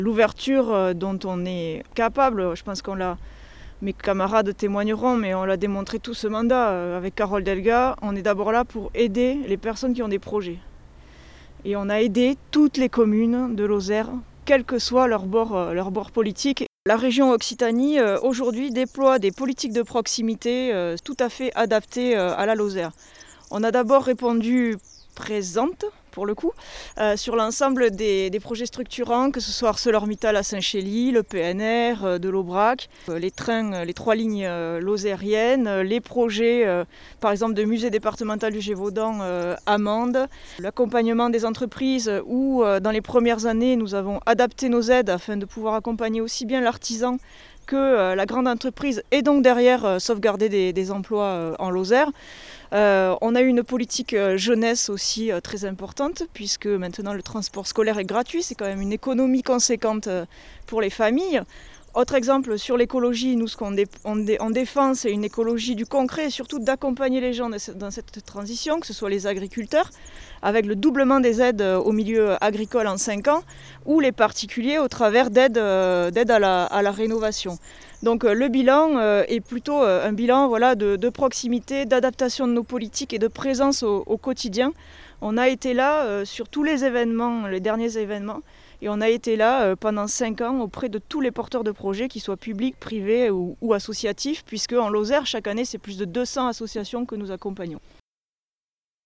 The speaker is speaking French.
L'ouverture dont on est capable, je pense mes camarades témoigneront, mais on l'a démontré tout ce mandat avec Carole Delga, on est d'abord là pour aider les personnes qui ont des projets. Et on a aidé toutes les communes de Lozère, quel que soit leur bord politique. La région Occitanie, aujourd'hui, déploie des politiques de proximité tout à fait adaptées à la Lozère. On a d'abord répondu présente, pour le coup, sur l'ensemble des projets structurants, que ce soit ArcelorMittal à Saint-Chély, le PNR de l'Aubrac, les trains, les 3 lignes lozériennes, les projets, par exemple, de musée départemental du Gévaudan à Mende, l'accompagnement des entreprises où, dans les premières années, nous avons adapté nos aides afin de pouvoir accompagner aussi bien l'artisan que la grande entreprise et donc derrière sauvegarder des emplois en Lozère. On a eu une politique jeunesse aussi très importante puisque maintenant le transport scolaire est gratuit, c'est quand même une économie conséquente pour les familles. Autre exemple sur l'écologie, nous ce qu'on défend c'est une écologie du concret et surtout d'accompagner les gens dans cette transition, que ce soit les agriculteurs avec le doublement des aides au milieu agricole en 5 ans ou les particuliers au travers d'aides à la rénovation. Donc le bilan est plutôt un bilan de proximité, d'adaptation de nos politiques et de présence au quotidien. On a été là sur tous les événements, les derniers événements, et on a été là pendant 5 ans auprès de tous les porteurs de projets, qu'ils soient publics, privés ou associatifs, puisque en Lozère, chaque année, c'est plus de 200 associations que nous accompagnons.